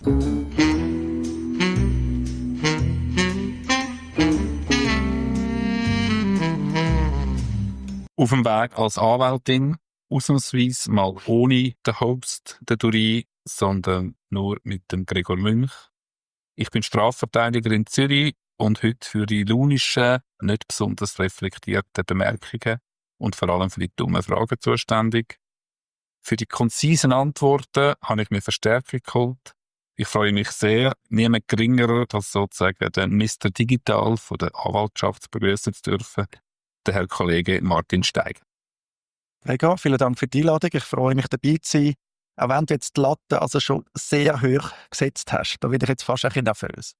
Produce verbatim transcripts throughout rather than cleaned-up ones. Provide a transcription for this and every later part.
Auf dem Weg als Anwältin, ausnahmsweise mal ohne den Host, den Duri, sondern nur mit dem Gregor Münch. Ich bin Strafverteidiger in Zürich und heute für die launischen, nicht besonders reflektierten Bemerkungen und vor allem für die dummen Fragen zuständig. Für die konzisen Antworten habe ich mir Verstärkung geholt. Ich freue mich sehr, niemand geringerer als sozusagen den Mister Digital von der Anwaltschaft begrüßen zu dürfen, den Herr Kollege Martin Steiger. Gregor, vielen Dank für die Einladung. Ich freue mich, dabei zu sein. Auch wenn du jetzt die Latte also schon sehr hoch gesetzt hast, da werde ich jetzt fast ein bisschen nervös.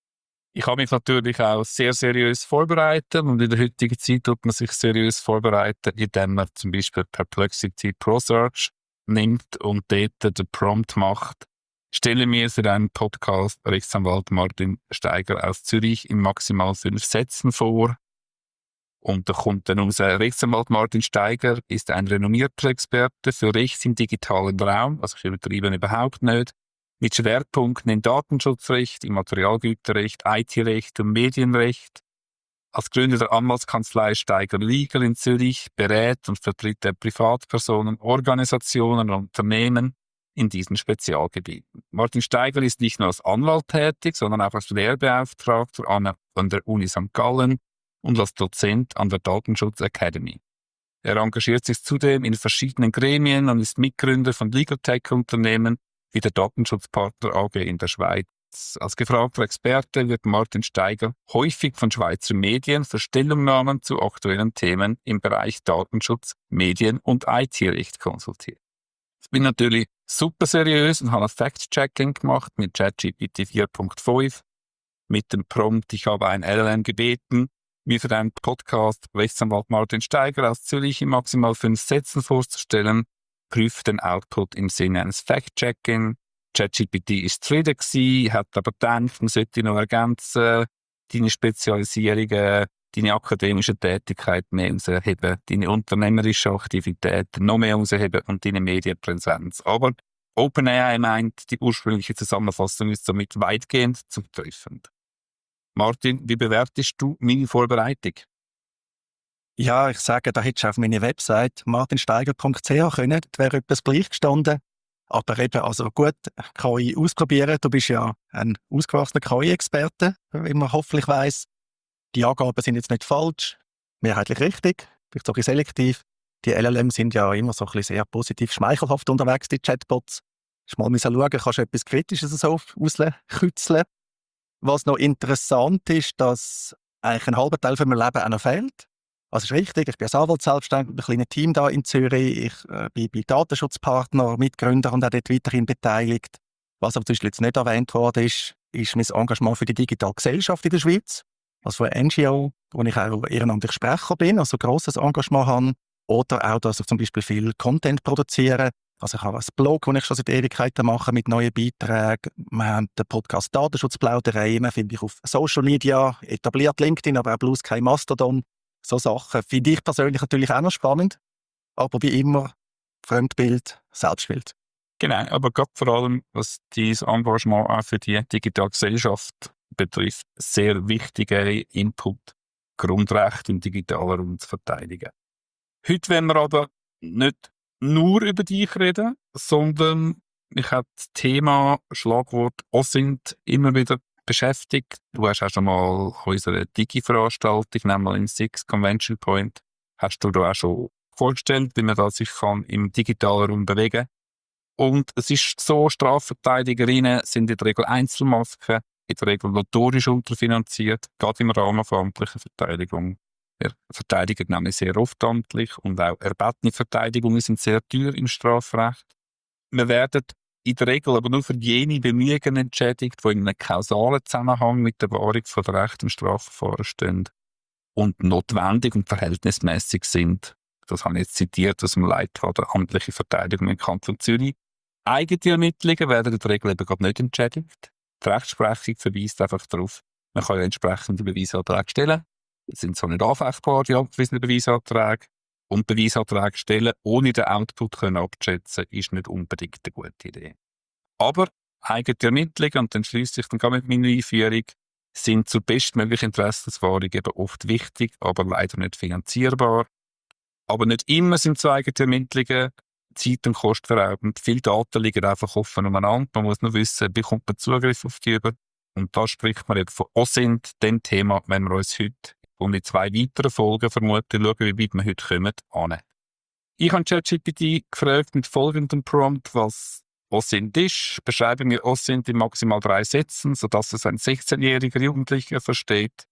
Ich habe mich natürlich auch sehr seriös vorbereitet und in der heutigen Zeit tut man sich seriös vorbereiten, indem man zum Beispiel Perplexity Pro Search nimmt und dort den Prompt macht. Stelle mir für einen Podcast Rechtsanwalt Martin Steiger aus Zürich in maximal fünf Sätzen vor. Und da kommt dann unser Rechtsanwalt Martin Steiger, ist ein renommierter Experte für Recht im digitalen Raum, also ich übertreibe überhaupt nicht, mit Schwerpunkten in Datenschutzrecht, Immaterialgüterrecht, I T-Recht und Medienrecht. Als Gründer der Anwaltskanzlei Steiger Legal in Zürich berät und vertritt er Privatpersonen, Organisationen und Unternehmen in diesen Spezialgebieten. Martin Steiger ist nicht nur als Anwalt tätig, sondern auch als Lehrbeauftragter an der Uni Sankt Gallen und als Dozent an der Datenschutz Academy. Er engagiert sich zudem in verschiedenen Gremien und ist Mitgründer von Legal Tech-Unternehmen wie der Datenschutzpartner A G in der Schweiz. Als gefragter Experte wird Martin Steiger häufig von Schweizer Medien für Stellungnahmen zu aktuellen Themen im Bereich Datenschutz, Medien und I T-Recht konsultiert. Ich bin natürlich super seriös und habe ein Fact-Checking gemacht mit ChatGPT vier Punkt fünf, mit dem Prompt, ich habe ein L L M gebeten, mir für einen Podcast Rechtsanwalt Martin Steiger aus Zürich in maximal fünf Sätzen vorzustellen, prüft den Output im Sinne eines Fact-Checking. ChatGPT ist zufrieden gewesen, hat aber gedacht, man sollte noch ergänzen, deine Spezialisierungen, deine akademische Tätigkeit mehr herausheben, deine unternehmerische Aktivität noch mehr herausheben und deine Medienpräsenz. Aber OpenAI meint, die ursprüngliche Zusammenfassung ist somit weitgehend zutreffend. Martin, wie bewertest du meine Vorbereitung? Ja, ich sage, da hättest du auf meine Website martinsteiger punkt c h können, da wäre etwas gleich gestanden. Aber eben, also gut, K I ausprobieren. Du bist ja ein ausgewachsener K I-Experte, wie man hoffentlich weiss. Die Angaben sind jetzt nicht falsch, mehrheitlich richtig, vielleicht so ein bisschen selektiv. Die L L M sind ja immer so ein bisschen sehr positiv schmeichelhaft unterwegs, die Chatbots. Hast mal schauen, kannst du etwas Kritisches so rauskitzeln. Was noch interessant ist, dass eigentlich ein halber Teil von meinem Leben auch noch fehlt. Also ist richtig, ich bin als Anwalt selbstständig mit einem kleinen Team da in Zürich. Ich äh, bin bei Datenschutzpartner, Mitgründer und auch dort weiterhin beteiligt. Was aber zum Beispiel jetzt nicht erwähnt worden ist, ist mein Engagement für die digitale Gesellschaft in der Schweiz. Also für eine N G O, wo ich auch ehrenamtlich Sprecher bin, also ein grosses Engagement habe. Oder auch, dass ich zum Beispiel viel Content produziere. Also ich habe ein Blog, das ich schon seit Ewigkeiten mache mit neuen Beiträgen. Wir haben den Podcast Datenschutzplauderei, man finde ich auf Social Media, etabliert LinkedIn, aber auch Blue Sky Mastodon. So Sachen finde ich persönlich natürlich auch noch spannend. Aber wie immer, Fremdbild, Selbstbild. Genau, aber gerade vor allem, was dieses Engagement auch für die digitale Gesellschaft betrifft, sehr wichtiger Input, Grundrechte im digitalen Raum zu verteidigen. Heute wollen wir aber nicht nur über dich reden, sondern ich habe das Thema, Schlagwort OSINT immer wieder beschäftigt. Du hast auch schon mal unsere Digi-Veranstaltung, nämlich im Six Convention Point, hast du da auch schon vorgestellt, wie man da sich kann im digitalen Raum bewegen. Und es ist so, Strafverteidigerinnen sind in der Regel Einzelmasken, in der Regel notorisch unterfinanziert, gerade im Rahmen von amtlicher Verteidigung. Wir verteidigen nämlich sehr oft amtlich und auch erbetene Verteidigungen sind sehr teuer im Strafrecht. Wir werden in der Regel aber nur für jene Bemühungen entschädigt, die in einem kausalen Zusammenhang mit der Wahrung von der Recht im Strafverfahren stehen und notwendig und verhältnismäßig sind. Das habe ich jetzt zitiert aus dem Leitfaden amtliche Verteidigung im Kanton Zürich. Eigene Ermittlungen werden in der Regel eben gerade nicht entschädigt. Die Rechtsprechung verweist einfach darauf, man kann ja entsprechende Beweisanträge stellen. Das sind so nicht anfechtbar, die abgewiesenen Beweisanträge. Und Beweisanträge stellen, ohne den Output können abzuschätzen, ist nicht unbedingt eine gute Idee. Aber eigene Ermittlungen, und dann schließe ich dann gar mit meiner Einführung, sind zur bestmöglichen Interessenswahrung eben oft wichtig, aber leider nicht finanzierbar. Aber nicht immer sind so eigene Ermittlungen zeit- und kostenberaubend. Viele Daten liegen einfach offen umeinander. Man muss nur wissen, bekommt man Zugriff auf die über. Und da spricht man eben von O S I N T, dem Thema, wenn wir uns heute und in zwei weiteren Folgen vermuten, schauen, wie weit wir heute kommen, an. Ich habe ChatGPT gefragt mit folgendem Prompt, was O S I N T ist. Beschreibe mir O S I N T in maximal drei Sätzen, sodass es ein sechzehnjähriger Jugendlicher versteht.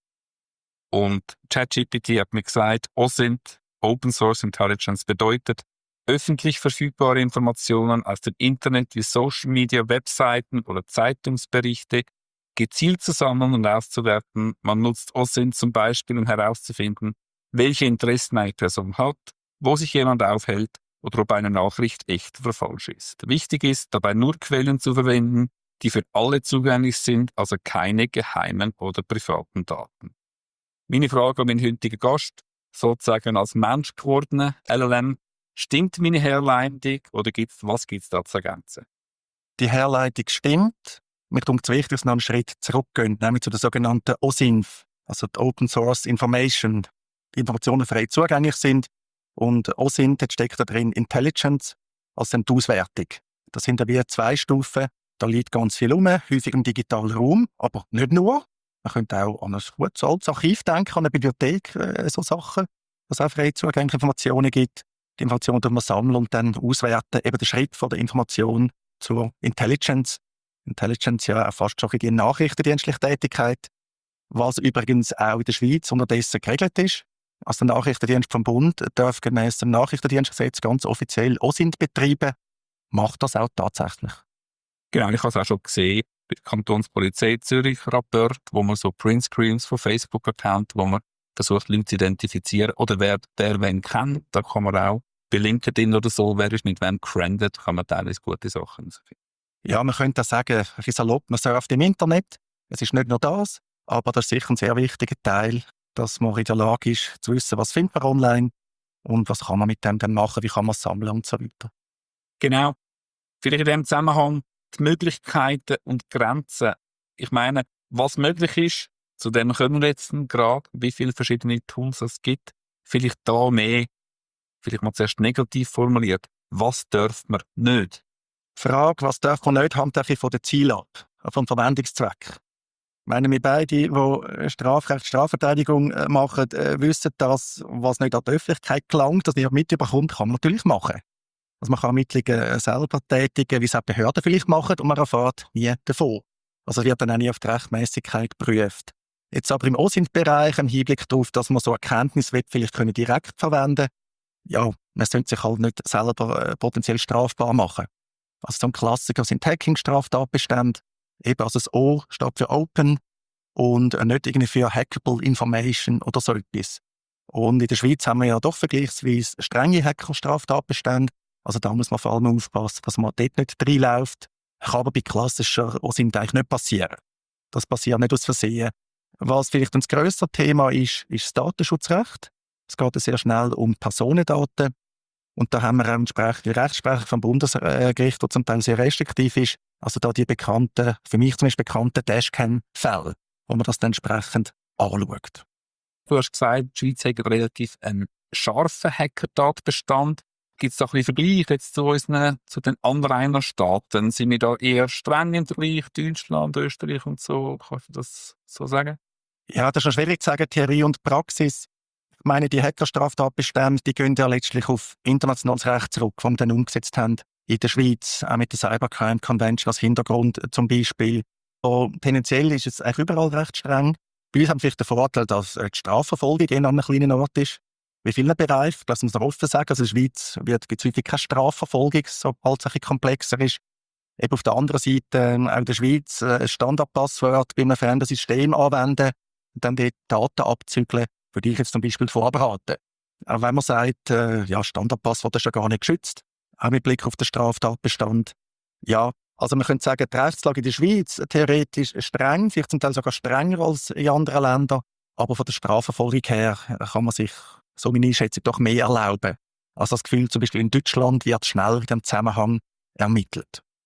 Und ChatGPT hat mir gesagt, O S I N T, Open Source Intelligence, bedeutet, öffentlich verfügbare Informationen aus dem Internet wie Social Media, Webseiten oder Zeitungsberichte gezielt zu sammeln und auszuwerten. Man nutzt O S I N T zum Beispiel, um herauszufinden, welche Interessen eine Person hat, wo sich jemand aufhält oder ob eine Nachricht echt oder falsch ist. Wichtig ist, dabei nur Quellen zu verwenden, die für alle zugänglich sind, also keine geheimen oder privaten Daten. Meine Frage an meinen heutigen Gast, sozusagen als Mensch gewordene L L M, stimmt meine Herleitung oder gibt's, was gibt es da zu ergänzen? Die Herleitung stimmt. Mir kommt es wichtig, dass wir noch einen Schritt zurückgehen, nämlich zu der sogenannten O S I N F, also die Open Source Information. Die Informationen frei zugänglich sind. Und O S I N T steckt da drin Intelligence, also die Auswertung. Das sind ja wie zwei Stufen. Da liegt ganz viel rum, häufig im digitalen Raum, aber nicht nur. Man könnte auch an ein gutes altes Archiv denken, an eine Bibliothek, äh, so Sachen, was auch frei zugängliche Informationen gibt. Die Informationen die man sammeln und dann auswerten, eben der Schritt von der Information zur Intelligence. Intelligence ja auch fast schon eine nachrichtendienstliche Tätigkeit, was übrigens auch in der Schweiz unterdessen geregelt ist. Also der Nachrichtendienst vom Bund darf gemäss dem Nachrichtendienstgesetz ganz offiziell O S I N T betreiben, macht das auch tatsächlich. Genau, ich habe es auch schon gesehen, bei der Kantonspolizei Zürich Rapport, wo man so Printscreens von Facebook-Accounts, wo man versucht, Leute zu identifizieren oder wer, wer wen kennt, da kann man auch bei LinkedIn oder so, wer ist mit wem gefriendet, kann man teilweise gute Sachen finden. Ja, man könnte auch sagen, ein bisschen salopp, man surft im Internet. Es ist nicht nur das, aber das ist sicher ein sehr wichtiger Teil, dass man in der Lage ist, zu wissen, was findet man online und was kann man mit dem dann machen, wie kann man es sammeln und so weiter. Genau. Vielleicht in dem Zusammenhang die Möglichkeiten und Grenzen. Ich meine, was möglich ist, zu dem kommen wir jetzt gerade, wie viele verschiedene Tools es gibt. Vielleicht da mehr, vielleicht mal zuerst negativ formuliert, was darf man nicht? Die Frage, was darf man nicht, hängt einfach von den Zielen ab, vom Verwendungszweck. Ich meine, wir beide, die Strafrecht, Strafverteidigung machen, wissen, dass, was nicht an die Öffentlichkeit gelangt, das nicht mitbekommt, kann man natürlich machen. Also man kann Ermittlungen selber tätigen, wie es auch Behörden vielleicht machen, und man erfährt nie davon. Also wird dann auch nie auf die Rechtmäßigkeit geprüft. Jetzt aber im O S I N T-Bereich im Hinblick darauf, dass man so Erkenntnisse vielleicht können direkt verwenden können, ja, man sollte sich halt nicht selber äh, potenziell strafbar machen. Also so ein Klassiker sind Hacking-Straftatbestände. Eben, also das O steht für Open und nicht irgendwie für Hackable Information oder so etwas. Und in der Schweiz haben wir ja doch vergleichsweise strenge Hacker-Straftatbestände. Also da muss man vor allem aufpassen, dass man dort nicht reinläuft. Kann aber bei klassischer O S I N T eigentlich nicht passieren. Das passiert nicht aus Versehen. Was vielleicht ein grösseres Thema ist, ist das Datenschutzrecht. Es geht sehr schnell um Personendaten. Und da haben wir auch entsprechende Rechtsprechung vom Bundesgericht, die zum Teil sehr restriktiv ist. Also da die bekannten, für mich zum Beispiel bekannten Dashcam-Fälle, wo man das dann entsprechend anschaut. Du hast gesagt, die Schweiz hat relativ einen scharfen Hacker-Tatbestand. Gibt es da ein bisschen Vergleich jetzt zu, unseren, zu den Anrainerstaaten? Sind wir da eher streng im Vergleich, Deutschland, Österreich und so? Kannst du das so sagen? Ja, das ist schon schwierig zu sagen, Theorie und Praxis. Ich meine, die Hackerstraftatbestände, die gehen ja letztlich auf internationales Recht zurück, das wir dann umgesetzt haben in der Schweiz, auch mit der Cybercrime Convention als Hintergrund zum Beispiel. Und tendenziell ist es eigentlich überall recht streng. Bei uns haben wir vielleicht den Vorteil, dass die Strafverfolgung eher an einem kleinen Ort ist. Wie vielen Bereichen, das muss man offen sagen. Also in der Schweiz gibt es häufig keine Strafverfolgung, sobald es ein bisschen komplexer ist. Eben auf der anderen Seite, auch in der Schweiz, ein Standardpasswort bei einem fremden System anwenden und dann die Daten abzügeln, würde ich jetzt zum Beispiel vorbereiten. Auch wenn man sagt, äh, ja, Standardpasswort ist ja gar nicht geschützt, auch mit Blick auf den Straftatbestand. Ja, also man könnte sagen, die Rechtslage in der Schweiz theoretisch streng, vielleicht zum Teil sogar strenger als in anderen Ländern, aber von der Strafverfolgung her kann man sich, so meine Einschätzung, doch mehr erlauben. Also das Gefühl, zum Beispiel in Deutschland wird schnell in diesem Zusammenhang ermittelt.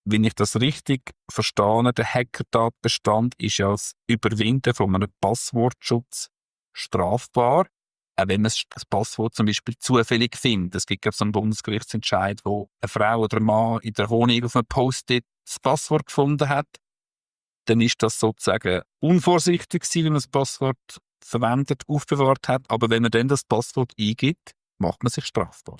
wenn ich das richtig verstehe, der Hacker-Tatbestand ist ja das Überwinden von einem Passwortschutz strafbar, auch wenn man das Passwort zum Beispiel zufällig findet. Es gibt ja so einen Bundesgerichtsentscheid, wo eine Frau oder ein Mann in der Wohnung auf einem Post-it das Passwort gefunden hat. Dann ist das sozusagen unvorsichtig gewesen, wenn man das Passwort verwendet, aufbewahrt hat. Aber wenn man dann das Passwort eingibt, macht man sich strafbar.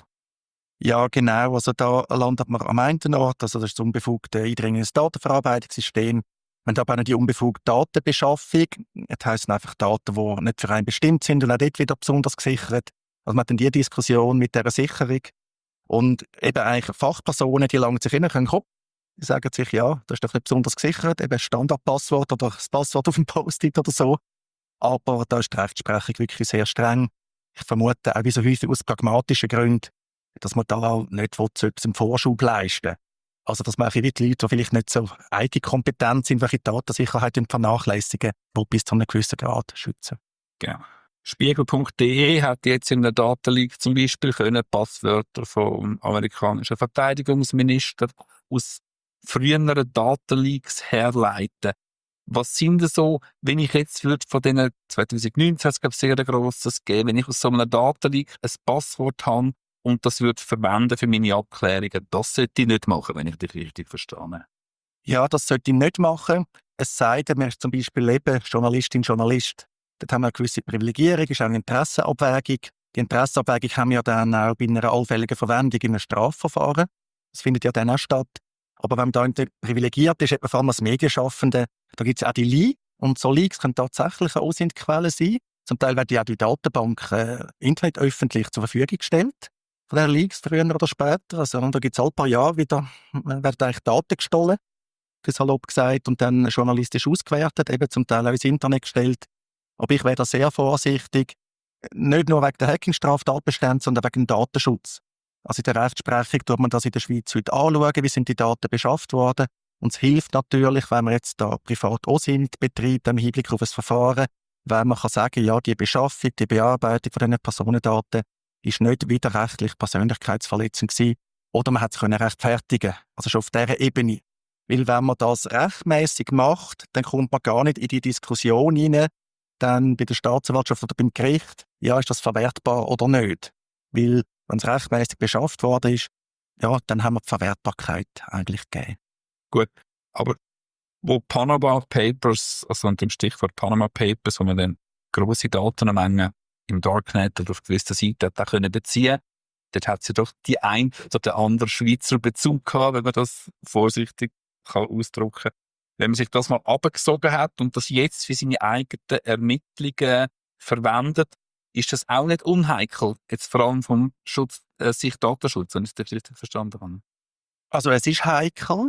Ja, genau. Also da landet man am einen Ort, also das ist das unbefugte Eindringen ins Datenverarbeitungssystem. Wir haben aber auch noch die unbefugte Datenbeschaffung. Das heisst einfach Daten, die nicht für einen bestimmt sind und auch dort wieder besonders gesichert. Also man hat dann die Diskussion mit dieser Sicherung. Und eben eigentlich Fachpersonen, die langen sich in den Kopf. Die sagen sich, ja, das ist doch nicht besonders gesichert, eben Standardpasswort oder das Passwort auf dem Post-it oder so. Aber da ist die Rechtsprechung wirklich sehr streng. Ich vermute auch wie so häufig aus pragmatischen Gründen, dass man da nicht will, so etwas im Vorschub leisten will. Also, dass man viele Leute, die vielleicht nicht so I T-kompetent sind, welche Datensicherheit vernachlässigen, die bis zu einem gewissen Grad schützen. Genau. Spiegel punkt de hat jetzt in einem Datenleak zum Beispiel können Passwörter vom amerikanischen Verteidigungsminister aus früheren Datenleaks herleiten. Was sind denn so, wenn ich jetzt würde von diesen zwanzig neunzehn, es gab sehr grosses gegeben, wenn ich aus so einem Datenleak ein Passwort habe und das würde verwenden für meine Abklärungen, das sollte ich nicht machen, wenn ich dich richtig verstehe. Ja, das sollte ich nicht machen. Es sei denn, man ist zum Beispiel eben Journalistin, Journalist. Dort haben wir eine gewisse Privilegierung, ist auch eine Interessenabwägung. Die Interessenabwägung haben wir dann auch bei einer allfälligen Verwendung in einem Strafverfahren. Das findet ja dann auch statt. Aber wenn man da privilegiert ist, eben vor allem als Medienschaffende, da gibt es auch die Leaks. Und so Leaks können tatsächlich eine Aussendquelle sein. Zum Teil werden die auch die Datenbank äh, Internet öffentlich zur Verfügung gestellt. Von den Leaks, früher oder später. Also, da gibt es alle paar Jahre wieder, werden eigentlich Daten gestohlen, salopp gesagt, und dann journalistisch ausgewertet, eben zum Teil auch ins Internet gestellt. Aber ich wäre da sehr vorsichtig, nicht nur wegen der Hacking-Straftatbestände, sondern wegen dem Datenschutz. Also in der Rechtsprechung tut man das in der Schweiz heute anschauen, wie sind die Daten beschafft worden. Und es hilft natürlich, wenn man jetzt da privat auch sind, betreibt, im Hinblick auf ein Verfahren, weil man kann sagen, ja, die Beschaffung, die Bearbeitung von diesen Personendaten ist nicht widerrechtlich persönlichkeitsverletzend gewesen, oder man hat es können rechtfertigen, also schon auf dieser Ebene. Weil wenn man das rechtmäßig macht, dann kommt man gar nicht in die Diskussion hinein, dann bei der Staatsanwaltschaft oder beim Gericht, ja, ist das verwertbar oder nicht. Weil, wenn es rechtmäßig beschafft worden ist, ja, dann haben wir die Verwertbarkeit eigentlich gegeben. Gut, aber wo Panama Papers, also unter dem Stichwort Panama Papers, wo man dann grosse Datenmengen im Darknet oder auf gewissen Seiten hat auch können beziehen, dort hat es ja doch die ein oder der andere Schweizer Bezug gehabt, wenn man das vorsichtig kann ausdrücken kann. Wenn man sich das mal abgesogen hat und das jetzt für seine eigenen Ermittlungen verwendet, ist das auch nicht unheikel, jetzt vor allem vom Schutz, äh, Sicht Datenschutz, wenn ich das richtig verstanden habe. Also es ist heikel.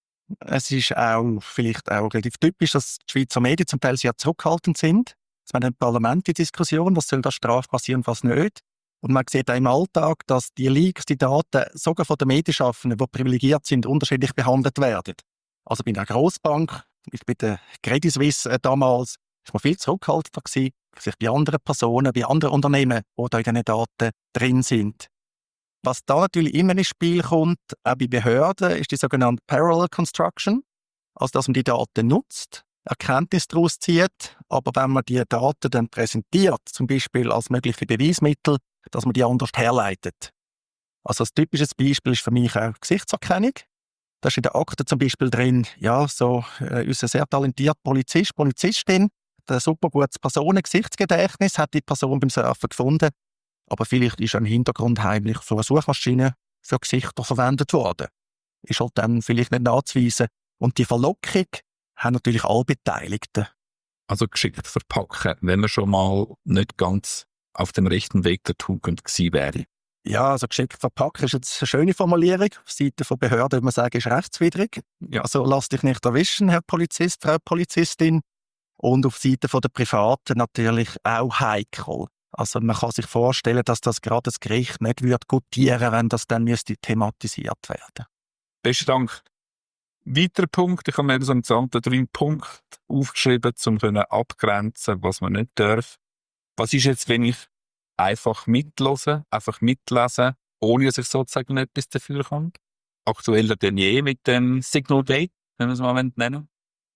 Es ist auch vielleicht auch relativ typisch, dass die Schweizer Medien zum Teil sehr zurückhaltend sind. Es werden im Parlament die Diskussion, was soll da strafbar sein und was nicht. Und man sieht auch im Alltag, dass die Leaks, die Daten, sogar von den Medienschaffenden, die privilegiert sind, unterschiedlich behandelt werden. Also bei einer Grossbank, zum Beispiel bei der Credit Suisse äh, damals, war man viel zurückhaltender gewesen, vielleicht bei anderen Personen, bei anderen Unternehmen, die da in diesen Daten drin sind. Was da natürlich immer ins Spiel kommt, auch bei Behörden, ist die sogenannte Parallel Construction. Also, dass man die Daten nutzt, Erkenntnis daraus zieht, aber wenn man die Daten dann präsentiert, zum Beispiel als mögliche Beweismittel, dass man die anders herleitet. Also, ein typisches Beispiel ist für mich auch Gesichtserkennung. Da ist in der Akte zum Beispiel drin, ja, so, äh, unser sehr talentierter Polizist, Polizistin, ein super gutes Personengesichtsgedächtnis, hat die Person beim Surfen gefunden. Aber vielleicht ist im Hintergrund heimlich von einer Suchmaschine für Gesichter verwendet worden. Ist halt dann vielleicht nicht nachzuweisen. Und die Verlockung haben natürlich alle Beteiligten. Also geschickt verpacken, wenn man schon mal nicht ganz auf dem rechten Weg der Tugend gewesen wäre. Ja, also geschickt verpacken ist jetzt eine schöne Formulierung. Auf Seite von Behörden würde man sagen, ist rechtswidrig. Ja. Also lass dich nicht erwischen, Herr Polizist, Frau Polizistin. Und auf Seite der Privaten natürlich auch heikel. Also man kann sich vorstellen, dass das gerade das Gericht nicht würde gutieren, wenn das dann müsste thematisiert werden. Besten Dank. Weiterer Punkt, ich habe mir so einen gesamten drei Punkte aufgeschrieben, um abgrenzen, was man nicht darf. Was ist jetzt, wenn ich einfach mitlese, einfach mitlesen, ohne dass ich sozusagen etwas dafür kann? aktueller denn je mit dem Signal Gate, wenn wir es mal nennen.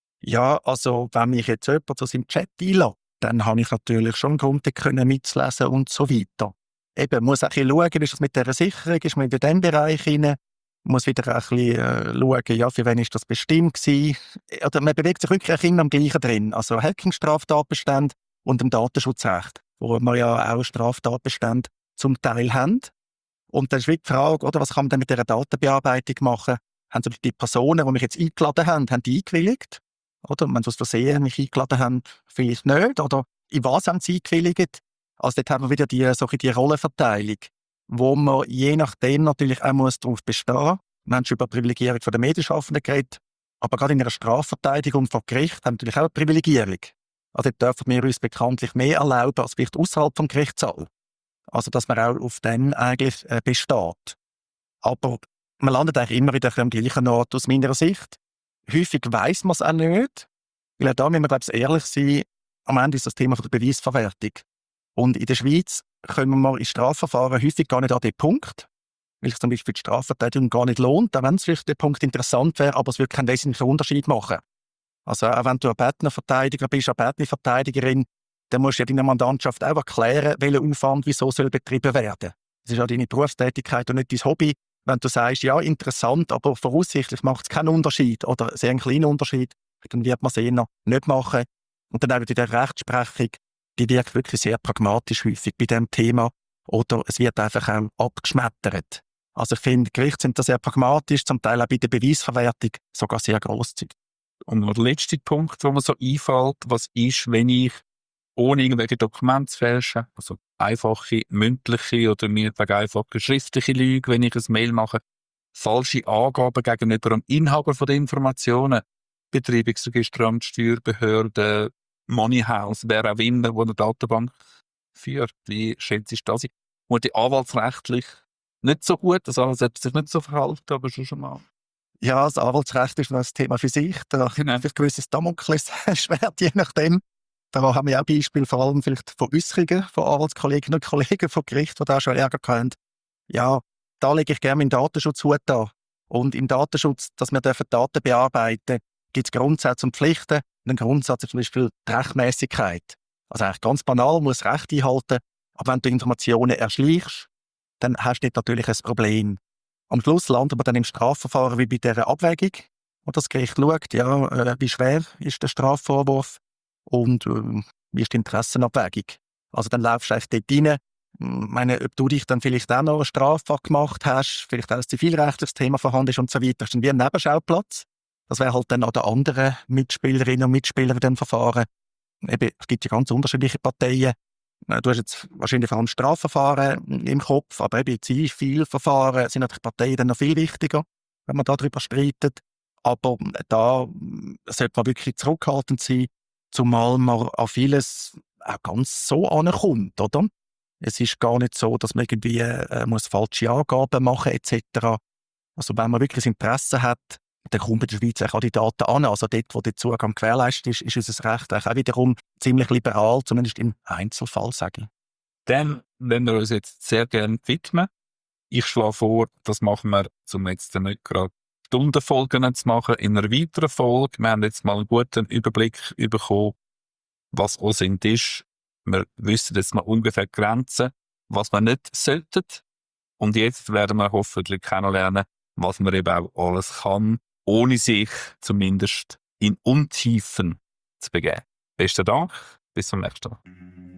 Ja, also wenn mich jetzt jemand zu seinem Chat einlädt, dann habe ich natürlich schon einen Grund, können mitzulesen und so weiter. Eben, muss auch ein bisschen schauen, ist das mit dieser Sicherung, ist man in diesem Bereich rein, muss wieder ein bisschen äh, schauen, ja, für wen ist das bestimmt gewesen. Oder man bewegt sich wirklich immer am Gleichen drin. Also Hacking-Straftatbestände und dem Datenschutzrecht, wo wir ja auch Straftatbestände zum Teil haben. Und dann ist wirklich die Frage, oder, was kann man denn mit dieser Datenbearbeitung machen? Haben so die Personen, die mich jetzt eingeladen haben, haben die eingewilligt? Oder wenn sie aus Versehen mich eingeladen haben, vielleicht nicht. Oder in was haben sie eingewilligt? Also dort haben wir wieder die, so die Rollenverteilung, wo man je nachdem natürlich auch muss darauf bestehen muss. Wir haben schon über die Privilegierung der Medienschaffenden geredet, aber gerade in einer Strafverteidigung vor Gericht haben wir natürlich auch eine Privilegierung. Also dort dürfen wir uns bekanntlich mehr erlauben als vielleicht außerhalb vom Gerichtssaal. Also dass man auch auf dem eigentlich äh, besteht. Aber man landet eigentlich immer wieder am gleichen Ort aus meiner Sicht. Häufig weiss man es auch nicht. Weil auch da müssen wir, glaube ich, ehrlich sein, am Ende ist das Thema von der Beweisverwertung. Und in der Schweiz kommen wir in Strafverfahren häufig gar nicht an den Punkt, weil sich zum Beispiel die Strafverteidigung gar nicht lohnt, auch wenn es vielleicht der Punkt interessant wäre, aber es würde keinen wesentlichen Unterschied machen. Also auch wenn du ein Partnerverteidiger bist, eine Partnerverteidigerin, dann musst du ja deiner Mandantschaft auch erklären, welcher Aufwand wieso soll betrieben werden. Das ist ja deine Berufstätigkeit und nicht dein Hobby. Wenn du sagst, ja, interessant, aber voraussichtlich macht es keinen Unterschied oder sehr einen kleinen Unterschied, dann wird man es eher nicht machen. Und dann auch in der Rechtsprechung, die wirkt wirklich sehr pragmatisch häufig bei diesem Thema oder es wird einfach auch abgeschmettert. Also ich finde, die Gerichte sind da sehr pragmatisch, zum Teil auch bei der Beweisverwertung sogar sehr grosszügig. Und der letzte Punkt, der mir so einfällt, was ist, wenn ich ohne irgendwelche Dokumente zu fälschen, also einfache mündliche oder meinetwegen einfache schriftliche Lüge, wenn ich ein Mail mache, falsche Angaben gegenüber dem Inhaber von den Informationen, Betreibungsregisteramt, Steuerbehörde, Moneyhouse, wer auch immer, der eine Datenbank führt. Wie schätzt du das? Und die anwaltsrechtlich nicht so gut, also als ob sich nicht so verhalten, aber schon schon mal. Ja, das Anwaltsrecht ist noch ein Thema für sich. Da Genau. vielleicht ein gewisses Damoklesschwert, je nachdem. Da haben wir auch Beispiele, vor allem vielleicht von Äusserungen von Anwaltskolleginnen und Kollegen vom Gericht, die da schon Ärger hatten. Ja, da lege ich gerne meinen Datenschutzhut an. Und im Datenschutz, dass wir Daten bearbeiten dürfen, gibt es Grundsätze und Pflichten. Und ein Grundsatz ist zum Beispiel die Rechtmäßigkeit. Also eigentlich ganz banal, muss Recht einhalten. Aber wenn du Informationen erschleichst, dann hast du dort natürlich ein Problem. Am Schluss landet man dann im Strafverfahren wie bei dieser Abwägung. Und das Gericht schaut, ja, äh, wie schwer ist der Strafvorwurf und äh, wie ist die Interessenabwägung. Also dann laufst du eigentlich dort rein. Ich meine, ob du dich dann vielleicht auch noch eine Straftat gemacht hast, vielleicht auch ein zivilrechtliches Thema vorhanden ist und so weiter, ist dann wie ein Nebenschauplatz. Das wäre halt dann an den anderen Mitspielerinnen und Mitspielern in diesem Verfahren. Eben, es gibt ja ganz unterschiedliche Parteien. Du hast jetzt wahrscheinlich vor allem Strafverfahren im Kopf, aber eben Zivilverfahren sind natürlich Parteien dann noch viel wichtiger, wenn man darüber streitet. Aber da sollte man wirklich zurückhaltend sein, zumal man an vieles auch ganz so ankommt, oder? Es ist gar nicht so, dass man irgendwie äh, muss falsche Angaben machen et cetera. Also wenn man wirklich ein Interesse hat, dann kommt bei der Schweiz auch die Daten an. Also dort, wo der Zugang gewährleistet ist, ist unser Recht auch wiederum ziemlich liberal, zumindest im Einzelfall, sage ich. Dann, wenn wir uns jetzt sehr gerne widmen, ich schlage vor, das machen wir, um jetzt nicht gerade Stundenfolgen zu machen, in einer weiteren Folge. Wir haben jetzt mal einen guten Überblick bekommen, was OSINT ist. Wir wissen jetzt mal ungefähr die Grenzen, was wir nicht sollten. Und jetzt werden wir hoffentlich kennenlernen, was man eben auch alles kann, ohne sich zumindest in Untiefen zu begeben. Besten Dank, bis zum nächsten Mal.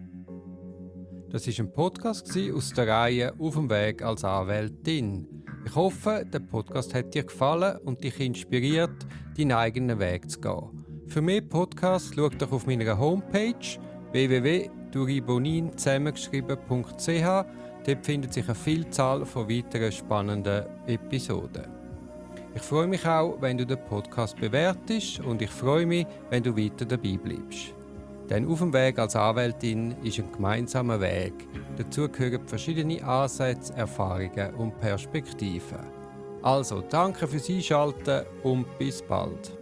Das war ein Podcast aus der Reihe «Auf dem Weg als Anwältin». Ich hoffe, der Podcast hat dir gefallen und dich inspiriert, deinen eigenen Weg zu gehen. Für mehr Podcasts schau doch auf meiner Homepage w w w punkt duribonin zusammengeschrieben punkt c h. Dort findet sich eine Vielzahl von weiteren spannenden Episoden. Ich freue mich auch, wenn du den Podcast bewertest und ich freue mich, wenn du weiter dabei bleibst. Denn auf dem Weg als Anwältin ist ein gemeinsamer Weg. Dazu gehören verschiedene Ansätze, Erfahrungen und Perspektiven. Also, danke fürs Einschalten und bis bald.